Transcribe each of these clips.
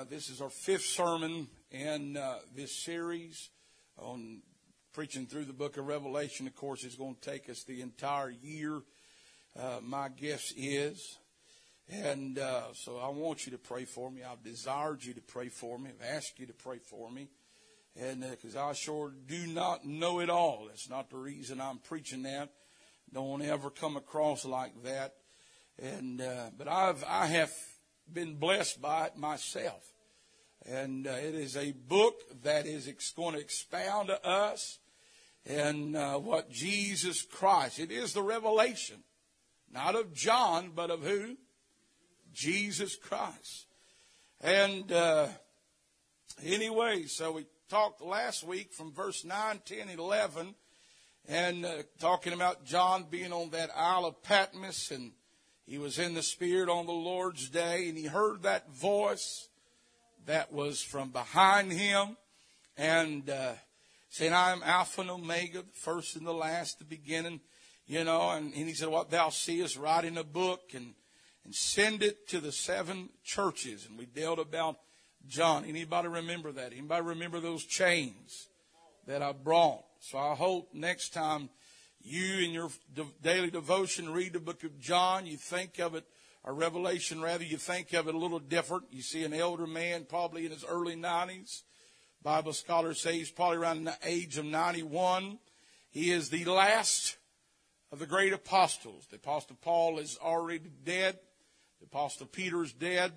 This is our fifth sermon in this series on preaching through the book of Revelation. Of course, it's going to take us the entire year, my guess is. And so I want you to pray for me. I've desired you to pray for me. I've asked you to pray for me. And because I sure do not know it all. That's not the reason I'm preaching that. Don't ever come across like that. And but I have been blessed by it myself. And it is a book that is going to expound to us and what Jesus Christ. It is the revelation, not of John, but of who? Jesus Christ. And anyway, so we talked last week from verse 9, 10, and 11, and talking about John being on that Isle of Patmos, and he was in the Spirit on the Lord's day, and he heard that voice that was from behind him, and saying, I am Alpha and Omega, the first and the last, the beginning, and he said, what thou seest, write in a book, and send it to the 7 churches. And we dealt about John. Anybody remember that? Anybody remember those chains that I brought? So I hope next time you in your daily devotion read the book of John, you think of it, or Revelation rather, you think of it a little different. You see an elder man probably in his early 90s. Bible scholars say he's probably around the age of 91. He is the last of the great apostles. The Apostle Paul is already dead. The Apostle Peter is dead.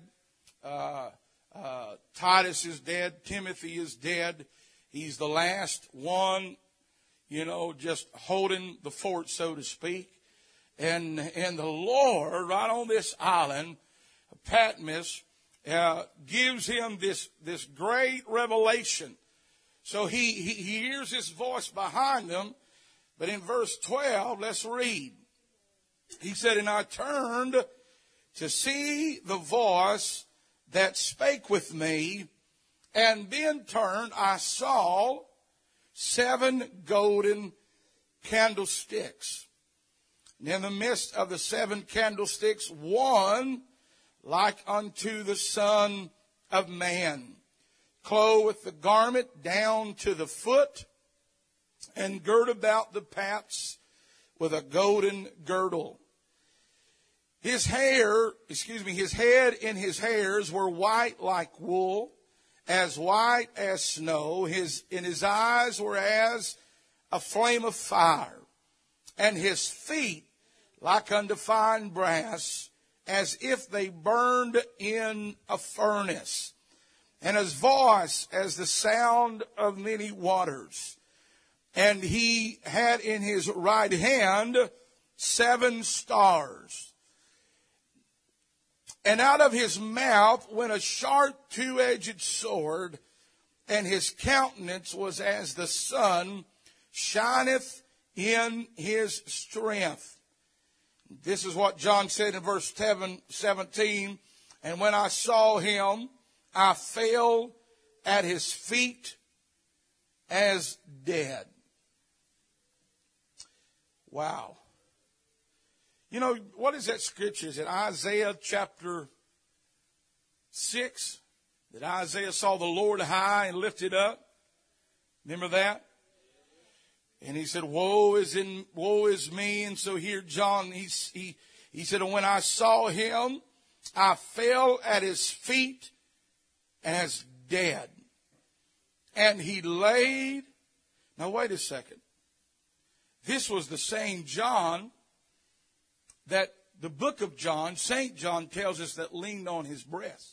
Titus is dead. Timothy is dead. He's the last one, just holding the fort, so to speak. And the Lord, right on this island, Patmos, gives him this great revelation. So he hears this voice behind him. But in verse 12, let's read. He said, and I turned to see the voice that spake with me, and being turned, I saw 7 golden candlesticks. And in the midst of the 7 candlesticks, one like unto the Son of Man, clothed with the garment down to the foot, and girt about the paps with a golden girdle. His head and his hairs were white like wool, as white as snow. His eyes were as a flame of fire, and his feet like unto fine brass, as if they burned in a furnace, and his voice as the sound of many waters. And he had in his right hand 7 stars. And out of his mouth went a sharp 2-edged sword, and his countenance was as the sun shineth in his strength. This is what John said in verse 17. And when I saw him, I fell at his feet as dead. Wow. What is that scripture? Is it Isaiah chapter 6? That Isaiah saw the Lord high and lifted up. Remember that? And he said, woe is me. And so here John, he said, and when I saw him, I fell at his feet as dead. And he laid. Now wait a second. This was the same John that the book of John, St. John tells us that leaned on his breast.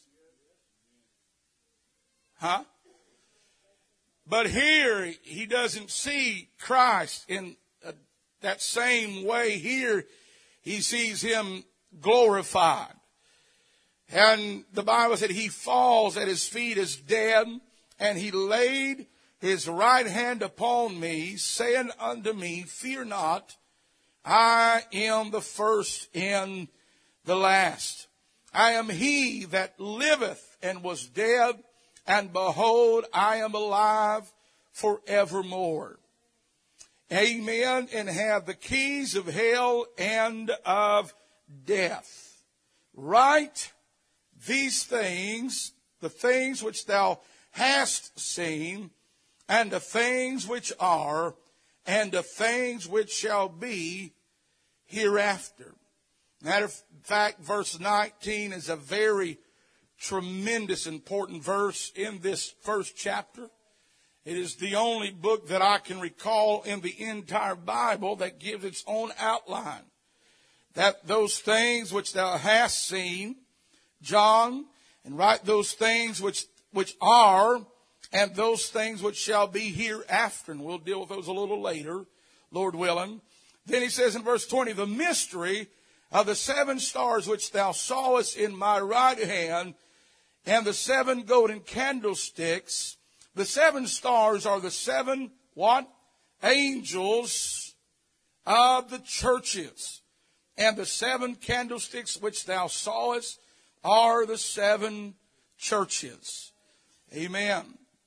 Huh? But here, he doesn't see Christ in that same way. Here, he sees him glorified. And the Bible said he falls at his feet as dead, and he laid his right hand upon me, saying unto me, fear not, I am the first and the last. I am he that liveth and was dead, and behold, I am alive forevermore. Amen. And have the keys of hell and of death. Write these things the things which thou hast seen, and the things which are, and the things which shall be hereafter. Matter of fact, verse 19 is a very tremendous, important verse in this first chapter. It is the only book that I can recall in the entire Bible that gives its own outline. That those things which thou hast seen, John, and write those things which are, and those things which shall be hereafter. And we'll deal with those a little later, Lord willing. Then he says in verse 20, the mystery of the 7 stars which thou sawest in my right hand, and the 7 golden candlesticks. The 7 stars are the 7, what? Angels of the churches. And the 7 candlesticks which thou sawest are the 7 churches. Amen.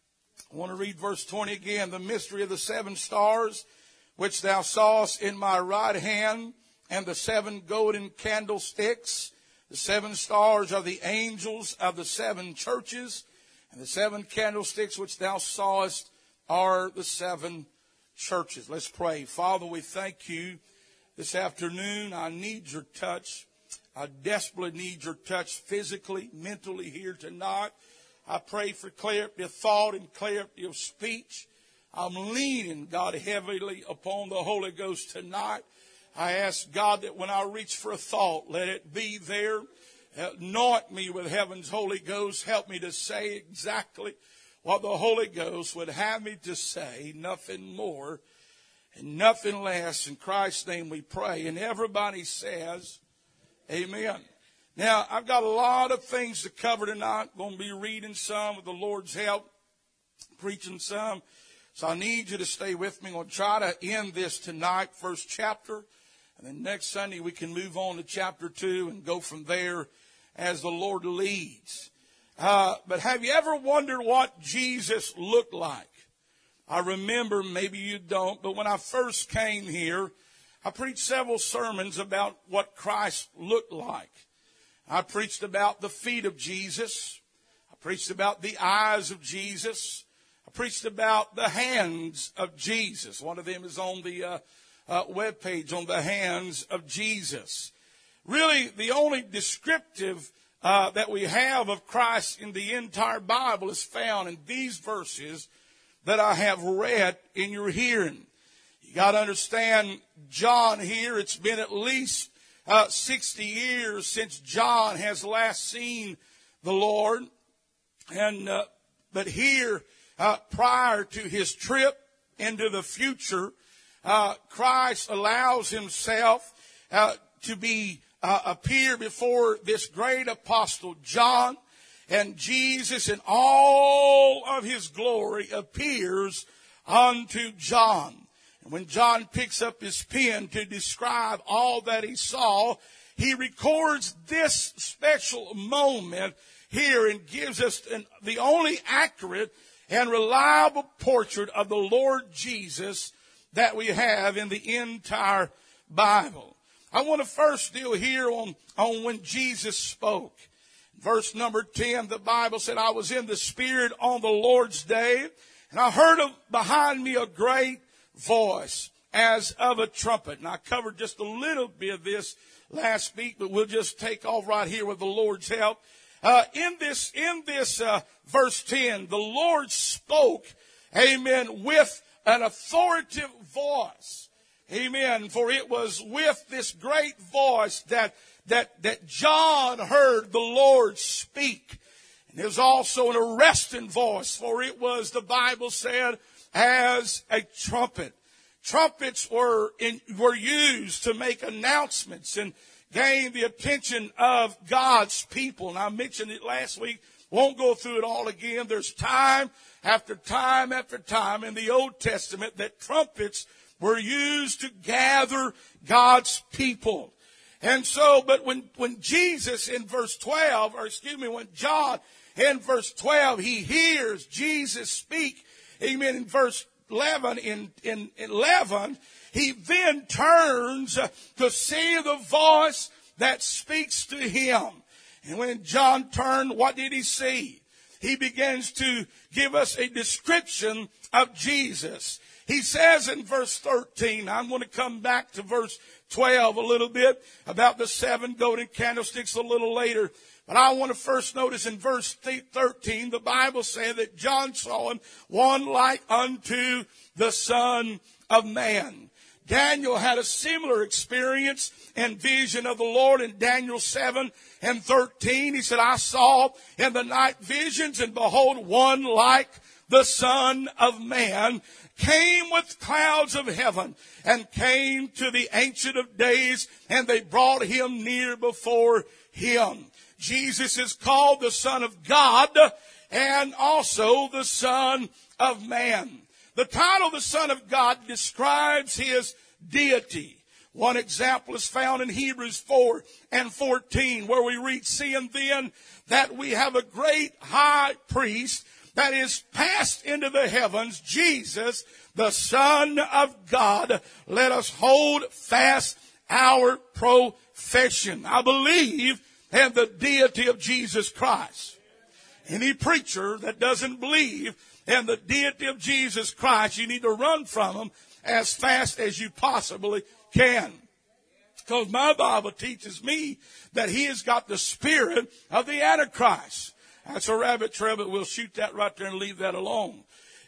I want to read verse 20 again. The mystery of the 7 stars which thou sawest in my right hand, and the 7 golden candlesticks. The 7 stars are the angels of the 7 churches, and the 7 candlesticks which thou sawest are the 7 churches. Let's pray. Father, we thank you this afternoon. I need your touch. I desperately need your touch physically, mentally here tonight. I pray for clarity of thought and clarity of speech. I'm leaning, God, heavily upon the Holy Ghost tonight. I ask, God, that when I reach for a thought, let it be there. Anoint me with heaven's Holy Ghost. Help me to say exactly what the Holy Ghost would have me to say. Nothing more and nothing less. In Christ's name we pray. And everybody says, amen. Now, I've got a lot of things to cover tonight. I'm going to be reading some with the Lord's help, preaching some. So I need you to stay with me. I'm going to try to end this tonight, first chapter. And then next Sunday we can move on to chapter 2 and go from there as the Lord leads. But have you ever wondered what Jesus looked like? I remember, maybe you don't, but when I first came here, I preached several sermons about what Christ looked like. I preached about the feet of Jesus. I preached about the eyes of Jesus. I preached about the hands of Jesus. One of them is on the webpage on the hands of Jesus. Really, the only descriptive that we have of Christ in the entire Bible is found in these verses that I have read in your hearing. You got to understand, John here, it's been at least 60 years since John has last seen the Lord. And but here, prior to his trip into the future, Christ allows himself to appear before this great apostle John, and Jesus in all of his glory appears unto John. And when John picks up his pen to describe all that he saw, he records this special moment here and gives us the only accurate and reliable portrait of the Lord Jesus that we have in the entire Bible. I want to first deal here on when Jesus spoke. Verse number 10, the Bible said, I was in the Spirit on the Lord's day, and I heard behind me a great voice as of a trumpet. And I covered just a little bit of this last week, but we'll just take off right here with the Lord's help. In this verse 10, the Lord spoke, amen, with an authoritative voice. Amen. For it was with this great voice that John heard the Lord speak. And it was also an arresting voice, for it was, the Bible said, as a trumpet. Trumpets were used to make announcements and gain the attention of God's people. And I mentioned it last week. Won't go through it all again. There's time after time after time in the Old Testament that trumpets were used to gather God's people. And so, but when Jesus in verse 12, when John in verse 12, he hears Jesus speak, amen, in verse 11, in 11, he then turns to see the voice that speaks to him. And when John turned, what did he see? he begins to give us a description of Jesus. He says in verse 13, I'm going to come back to verse 12 a little bit about the 7 golden candlesticks a little later. But I want to first notice in verse 13, the Bible said that John saw him, one like unto the Son of Man. Daniel had a similar experience and vision of the Lord in Daniel 7 and 13. He said, I saw in the night visions, and behold, one like the Son of Man came with clouds of heaven, and came to the Ancient of Days, and they brought him near before him. Jesus is called the Son of God and also the Son of Man. The title, the Son of God, describes his deity. One example is found in Hebrews 4 and 14, where we read, seeing then that we have a great high priest that is passed into the heavens, Jesus, the Son of God, let us hold fast our profession. I believe in the deity of Jesus Christ. Any preacher that doesn't believe in the deity of Jesus Christ, you need to run from him as fast as you possibly can. Because my Bible teaches me that he has got the spirit of the Antichrist. That's a rabbit trail, but we'll shoot that right there and leave that alone.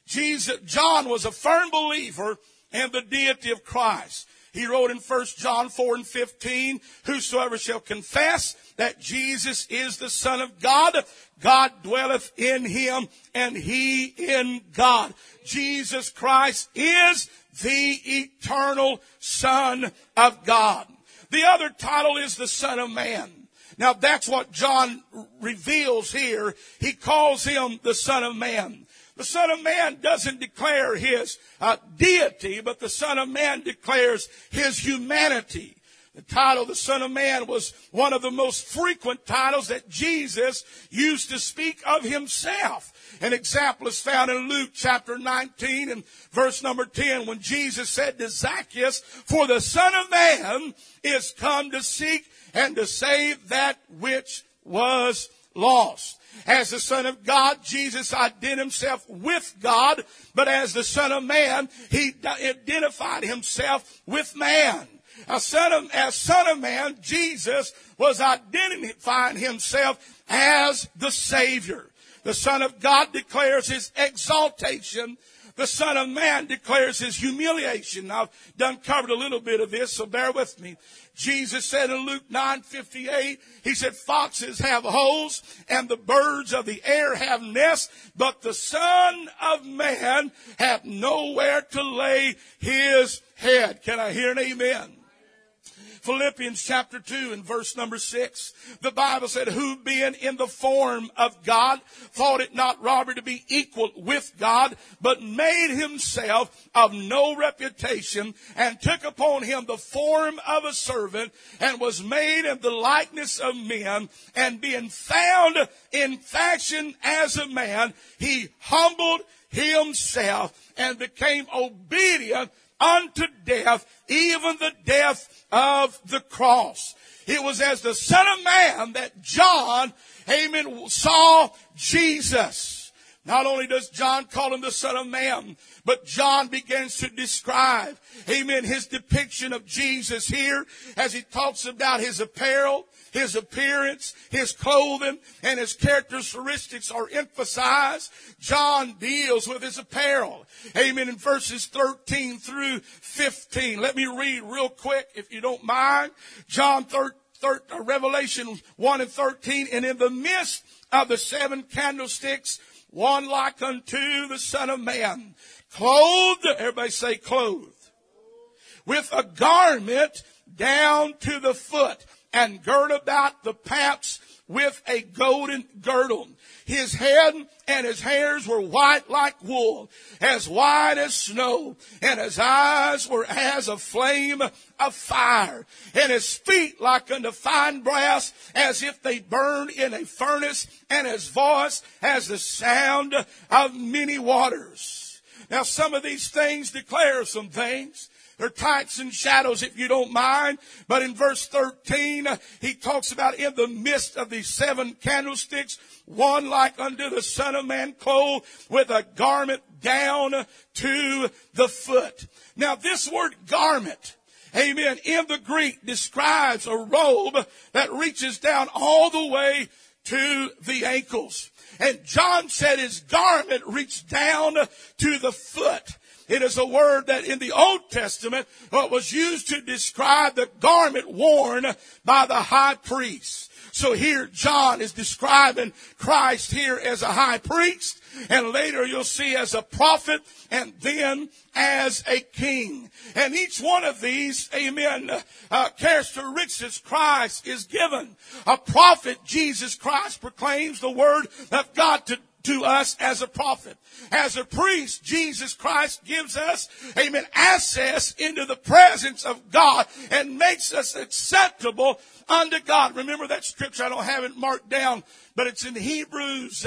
John was a firm believer in the deity of Christ. He wrote in 1 John 4 and 15, whosoever shall confess that Jesus is the Son of God, God dwelleth in him, and he in God. Jesus Christ is the eternal Son of God. The other title is the Son of Man. Now that's what John reveals here. He calls him the Son of Man. The Son of Man doesn't declare his deity, but the Son of Man declares his humanity. The title, the Son of Man, was one of the most frequent titles that Jesus used to speak of himself. An example is found in Luke chapter 19 and verse number 10, when Jesus said to Zacchaeus, for the Son of Man is come to seek and to save that which was lost. As the Son of God, Jesus identified himself with God, but as the Son of Man, he identified himself with man. As Son of Man, Jesus was identifying himself as the Savior. The Son of God declares his exaltation. The Son of Man declares his humiliation. Now, I've done covered a little bit of this, so bear with me. Jesus said in Luke 9:58, he said, foxes have holes and the birds of the air have nests, but the Son of Man hath nowhere to lay his head. Can I hear an amen? Philippians chapter 2 and verse number 6. The Bible said, who being in the form of God, thought it not robbery to be equal with God, but made himself of no reputation, and took upon him the form of a servant, and was made in the likeness of men, and being found in fashion as a man, he humbled himself and became obedient unto death, even the death of the cross. It was as the Son of Man that John, amen, saw Jesus. Not only does John call him the Son of Man, but John begins to describe, amen, his depiction of Jesus here as he talks about his apparel, his appearance, his clothing, and his characteristics are emphasized. John deals with his apparel. Amen. In verses 13 through 15. Let me read real quick, if you don't mind. Revelation 1 and 13. And in the midst of the 7 candlesticks, one like unto the Son of Man, clothed, everybody say clothed, with a garment down to the foot, and girt about the paps with a golden girdle. His head and his hairs were white like wool, as white as snow, and his eyes were as a flame of fire, and his feet like unto fine brass, as if they burned in a furnace, and his voice as the sound of many waters. Now some of these things declare some things. They're types and shadows, if you don't mind. But in verse 13, he talks about in the midst of these 7 candlesticks, one like unto the Son of Man, clothed with a garment down to the foot. Now this word garment, amen, in the Greek describes a robe that reaches down all the way to the ankles. And John said his garment reached down to the foot. It is a word that in the Old Testament was used to describe the garment worn by the high priest. So here John is describing Christ here as a high priest, and later you'll see as a prophet, and then as a king. And each one of these, amen, characteristics Christ is given. A prophet, Jesus Christ, proclaims the word of God to us as a prophet. As a priest, Jesus Christ gives us, amen, access into the presence of God and makes us acceptable unto God. Remember that scripture, I don't have it marked down, but it's in Hebrews,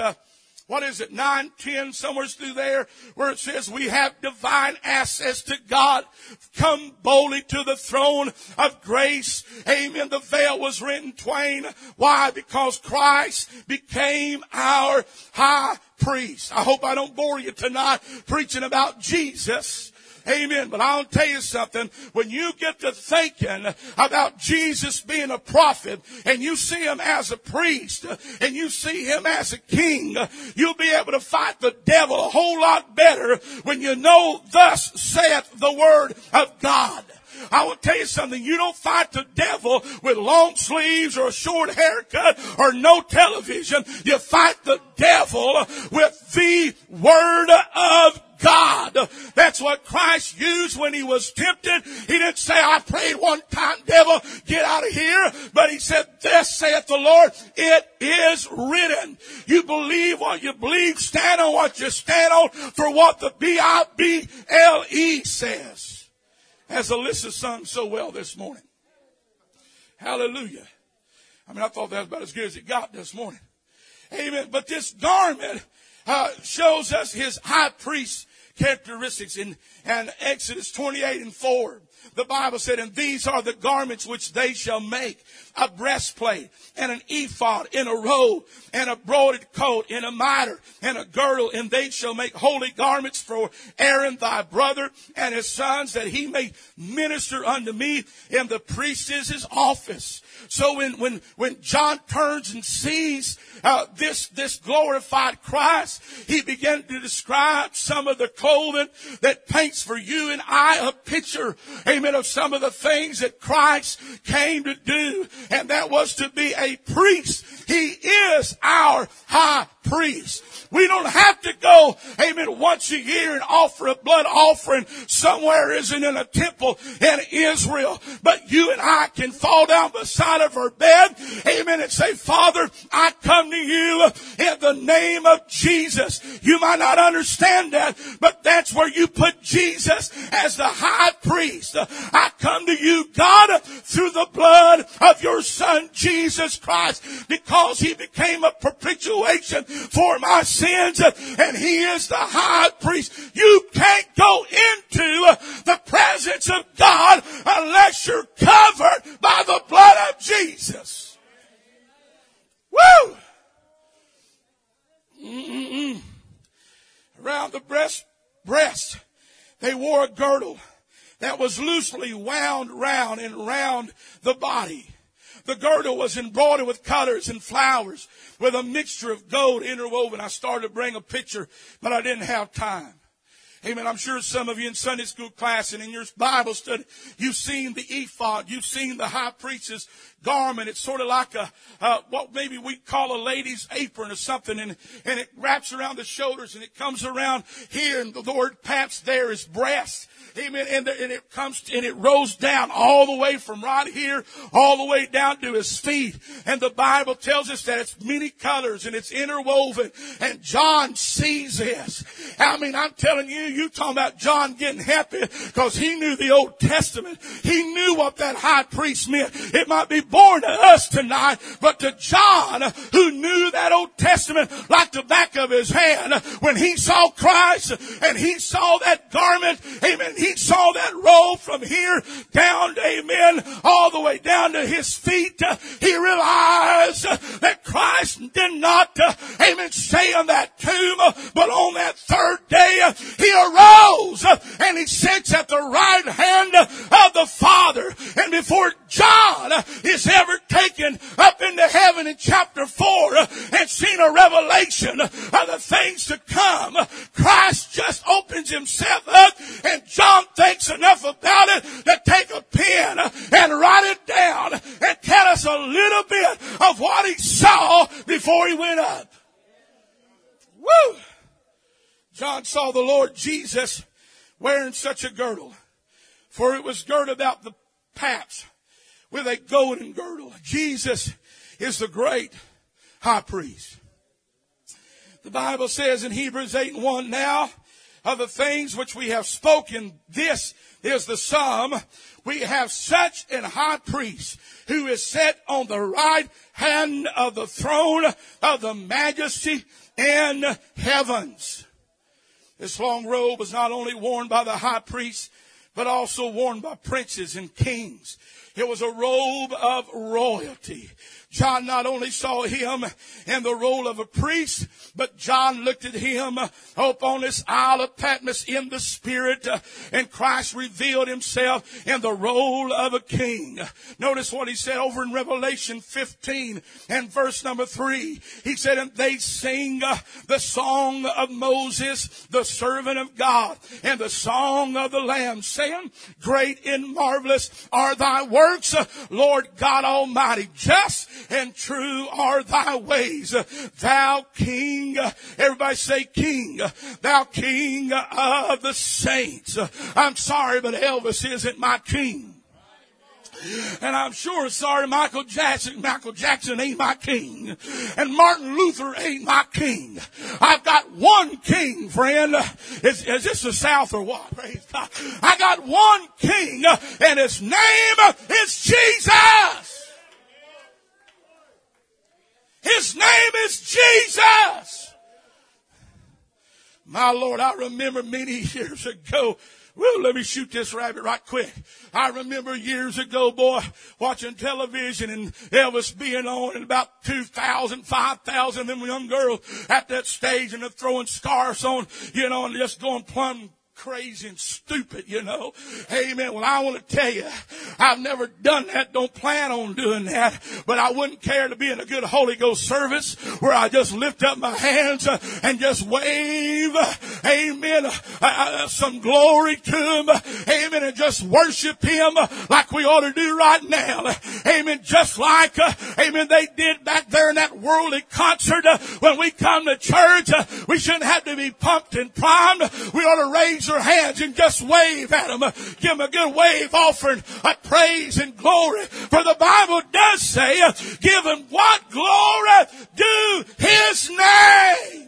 9:10, somewhere through there, where it says we have divine access to God. Come boldly to the throne of grace. Amen. The veil was rent in twain. Why? Because Christ became our high priest. I hope I don't bore you tonight preaching about Jesus. Amen. But I'll tell you something. When you get to thinking about Jesus being a prophet, and you see him as a priest, and you see him as a king, you'll be able to fight the devil a whole lot better when you know, thus saith the word of God. I will tell you something. You don't fight the devil with long sleeves or a short haircut or no television. You fight the devil with the word of God. That's what Christ used when he was tempted. He didn't say, I prayed one time, devil, get out of here. But he said, thus saith the Lord, it is written. You believe what you believe, stand on what you stand on, for what the Bible says. As Alyssa sung so well this morning. Hallelujah. I mean, I thought that was about as good as it got this morning. Amen. But this garment shows us his high priest characteristics in Exodus 28:4. The Bible said, and these are the garments which they shall make, a breastplate, and an ephod, and a robe, and a broidered coat, and a mitre, and a girdle, and they shall make holy garments for Aaron thy brother and his sons, that he may minister unto me in the priest's office. So when John turns and sees this glorified Christ, he began to describe some of the clothing that paints for you and I a picture, amen, of some of the things that Christ came to do, and that was to be a priest. He is our high priest. We don't have to go, amen, once a year and offer a blood offering somewhere isn't in a temple in Israel. But you and I can fall down beside of our bed, amen, and say, Father, I come to you in the name of Jesus. You might not understand that, but that's where you put Jesus as the high priest. I come to you, God, through the blood of your Son, Jesus Christ, because he became a propitiation for my sins, and he is the high priest. You can't go into the presence of God unless you're covered by the blood of Jesus. Woo! Around the breast, they wore a girdle that was loosely wound round and round the body. The girdle was embroidered with colors and flowers with a mixture of gold interwoven. I started to bring a picture, but I didn't have time. Amen. I'm sure some of you in Sunday school class and in your Bible study, you've seen the ephod. You've seen the high priest's garment. It's sort of like what maybe we call a lady's apron or something. And it wraps around the shoulders and it comes around here. And the word paps there is breast. Amen. And it comes and it rolls down all the way from right here all the way down to his feet. And the Bible tells us that it's many colors and it's interwoven. And John sees this. I mean, I'm telling you, you talking about John getting happy because he knew the Old Testament. He knew what that high priest meant. It might be boring to us tonight, but to John, who knew that Old Testament like the back of his hand, when he saw Christ and he saw that garment, amen, he saw that robe from here down, amen, all the way down to his feet, he realized that Christ did not, amen, stay in that tomb, but on that third day, he arose and he sits at the right hand of the Father. And before John is ever taken up into heaven in chapter 4 and seen a revelation of the things to come, Christ just opens himself up, and John thinks enough about it to take a pen and write it down and tell us a little bit of what he saw before he went up. Woo! John saw the Lord Jesus wearing such a girdle, for it was girded about the paps with a golden girdle. Jesus is the great high priest. The Bible says in Hebrews 8:1, now of the things which we have spoken, this is the sum. We have such an high priest who is set on the right hand of the throne of the majesty in heavens. This long robe was not only worn by the high priest, but also worn by princes and kings. It was a robe of royalty. John not only saw him in the role of a priest, but John looked at him up on this Isle of Patmos in the Spirit, and Christ revealed himself in the role of a king. Notice what he said over in Revelation 15 and verse number 3. He said, and they sing the song of Moses, the servant of God, and the song of the Lamb, saying, great and marvelous are thy works, Lord God Almighty. Just and true are thy ways, thou King. Everybody say King. Thou King of the saints. I'm sorry, but Elvis isn't my king. And I'm sure sorry Michael Jackson ain't my king. And Martin Luther ain't my king. I've got one king, friend. Is this the South or what? Praise God. I got one king, and his name is Jesus. His name is Jesus. My Lord, I remember many years ago. Well, let me shoot this rabbit right quick. I remember years ago, boy, watching television and Elvis being on, and about 2,000, 5,000 of them young girls at that stage, and they're throwing scarves on, and just going plumb crazy and stupid, Amen. Well, I want to tell you, I've never done that, don't plan on doing that, but I wouldn't care to be in a good Holy Ghost service where I just lift up my hands and just wave, amen, some glory to Him, amen, and just worship Him like we ought to do right now, amen, just like, amen, they did back there in that worldly concert. When we come to church, we shouldn't have to be pumped and primed. We ought to raise our hands and just wave at Him. Give Him a good wave offering of praise and glory. For the Bible does say, give Him what glory due His name.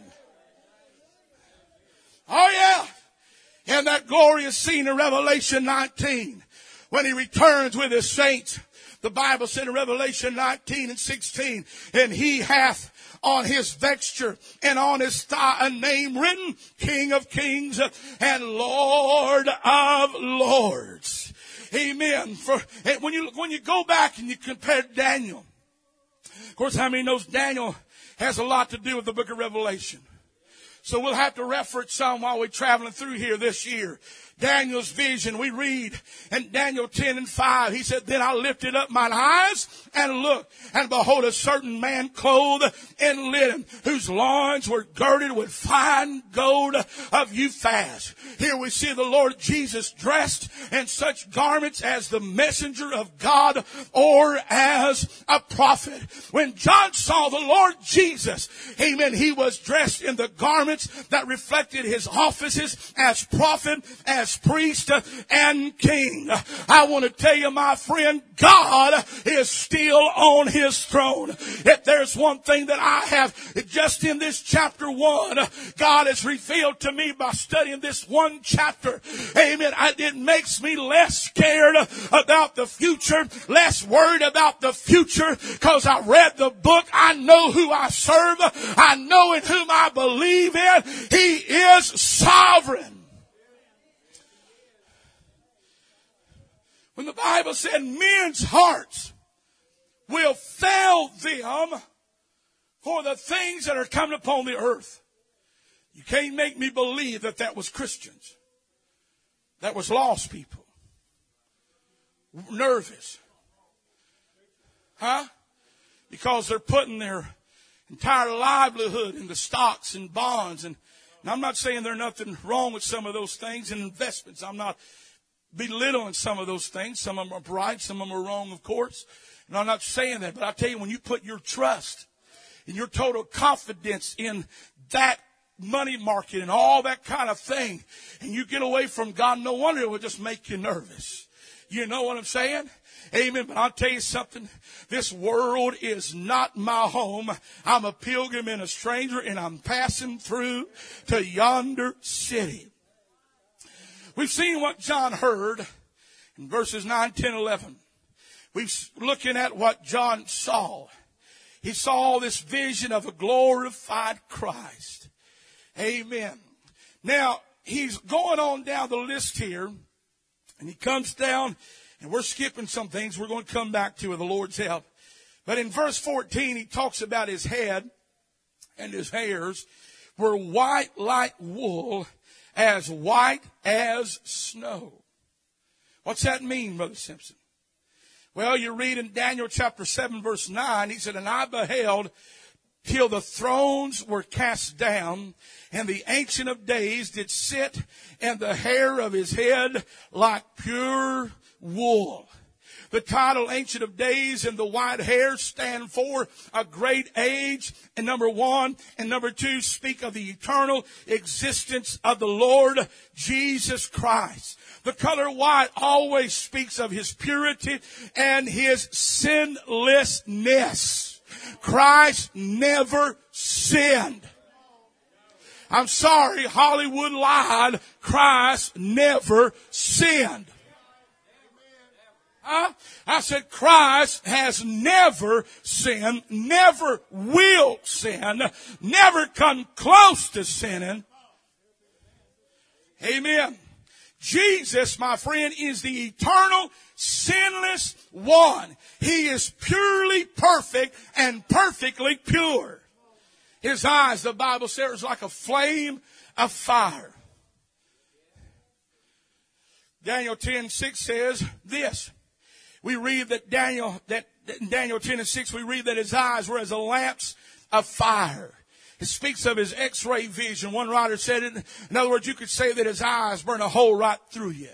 Oh yeah. And that glory is seen in Revelation 19 when He returns with His saints. The Bible said in Revelation 19 and 16, and He hath on His vesture and on His thigh a name written, King of Kings and Lord of Lords. Amen. For when you go back and you compare Daniel, of course, how many knows Daniel has a lot to do with the book of Revelation? So we'll have to reference some while we're traveling through here this year. Daniel's vision, we read in Daniel 10 and 5, he said, then I lifted up mine eyes and looked, and behold, a certain man clothed in linen, whose loins were girded with fine gold of Uphaz. Here we see the Lord Jesus dressed in such garments as the messenger of God or as a prophet. When John saw the Lord Jesus, amen, he was dressed in the garments garments that reflected his offices as prophet, as priest, and king. I want to tell you, my friend, God is still on his throne. If there's one thing that I have just in this chapter 1, God has revealed to me by studying this one chapter. Amen. It makes me less scared about the future, less worried about the future, because I read the book. I know who I serve. I know in whom I believe in. He is sovereign. When the Bible said men's hearts will fail them for the things that are coming upon the earth, you can't make me believe that that was Christians. That was lost people. Nervous. Huh? Because they're putting their entire livelihood into stocks and bonds. And I'm not saying there's nothing wrong with some of those things and investments. I'm not belittling some of those things. Some of them are right. Some of them are wrong, of course. And I'm not saying that. But I tell you, when you put your trust and your total confidence in that money market and all that kind of thing, and you get away from God, no wonder it will just make you nervous. You know what I'm saying? Amen. But I'll tell you something. This world is not my home. I'm a pilgrim and a stranger, and I'm passing through to yonder city. We've seen what John heard in verses 9, 10, 11. We're looking at what John saw. He saw this vision of a glorified Christ. Amen. Now, he's going on down the list here, and he comes down, and we're skipping some things we're going to come back to with the Lord's help. But in verse 14, he talks about his head and his hairs were white like wool, as white as snow. What's that mean, Brother Simpson? Well, you read in Daniel chapter 7, verse 9, he said, and I beheld till the thrones were cast down, and the Ancient of Days did sit, and the hair of his head like pure wool. The title Ancient of Days and the white hair stand for a great age, and number 1, and number 2 speak of the eternal existence of the Lord Jesus Christ. The color white always speaks of his purity and his sinlessness. Christ never sinned. I'm sorry, Hollywood lied. Christ never sinned. I said Christ has never sinned, never will sin, never come close to sinning. Amen. Jesus, my friend, is the eternal, sinless one. He is purely perfect and perfectly pure. His eyes, the Bible says, is like a flame of fire. Daniel 10:6 says this. We read that in Daniel 10:6, we read that his eyes were as a lamps of fire. It speaks of his x-ray vision. One writer said it. In other words, you could say that his eyes burn a hole right through you.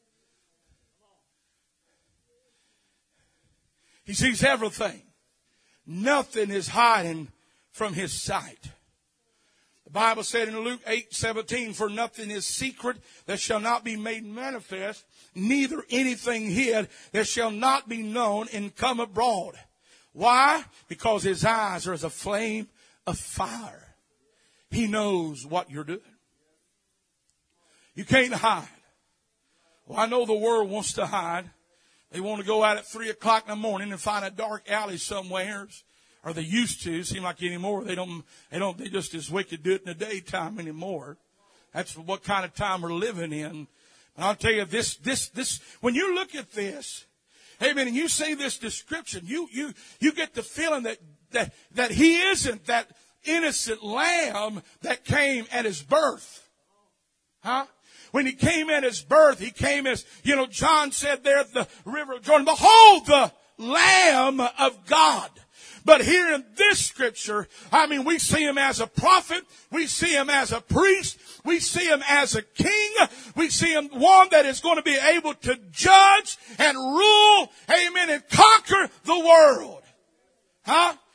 He sees everything. Nothing is hiding from his sight. The Bible said in Luke 8:17, for nothing is secret that shall not be made manifest, neither anything hid that shall not be known and come abroad. Why? Because his eyes are as a flame of fire. He knows what you're doing. You can't hide. Well, I know the world wants to hide. They want to go out at 3 o'clock in the morning and find a dark alley somewhere. Or they used to. Seem like anymore. They just as wicked do it in the daytime anymore. That's what kind of time we're living in. And I'll tell you this, when you look at this, amen, and you see this description, you get the feeling that he isn't that innocent lamb that came at his birth. Huh? When he came at his birth, he came as, John said there at the river of Jordan, behold the Lamb of God. But here in this scripture, we see him as a prophet. We see him as a priest. We see him as a king. We see him one that is going to be able to judge and rule, amen, and conquer the world. Huh?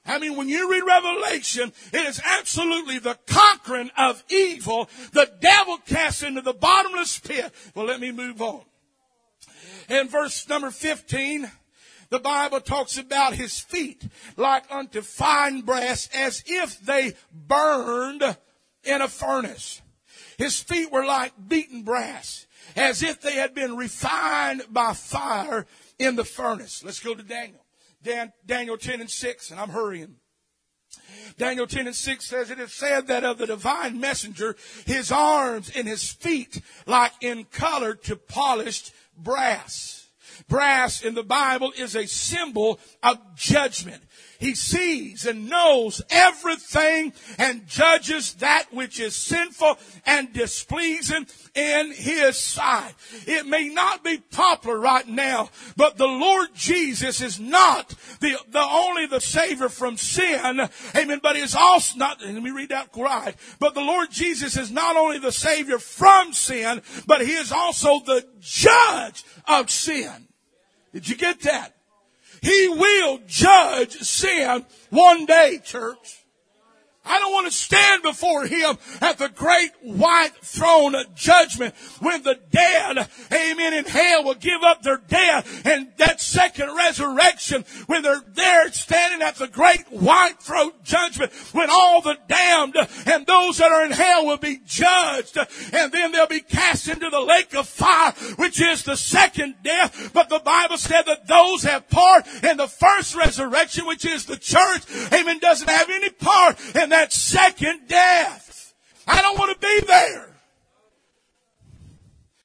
I mean, when you read Revelation, it is absolutely the conquering of evil, the devil cast into the bottomless pit. Well, let me move on. In verse number 15, the Bible talks about his feet like unto fine brass, as if they burned in a furnace. His feet were like beaten brass, as if they had been refined by fire in the furnace. Let's go to Daniel. Daniel 10:6, and I'm hurrying. Daniel 10:6 says, it is said that of the divine messenger, his arms and his feet like in color to polished brass. Brass in the Bible is a symbol of judgment. He sees and knows everything and judges that which is sinful and displeasing in his sight. It may not be popular right now, but the Lord Jesus is not only the Savior from sin, amen, but is also not, let me read that right, but the Lord Jesus is not only the Savior from sin, but he is also the judge of sin. Did you get that? He will judge sin one day, church. I don't want to stand before him at the great white throne of judgment when the dead, amen, in hell will give up their dead, and that second resurrection when they're there standing at the great white throne judgment, when all the damned and those that are in hell will be judged, and then they'll be cast into the lake of fire, which is the second death. But the Bible said that those have part in the first resurrection, which is the church, amen, doesn't have any part in that second death.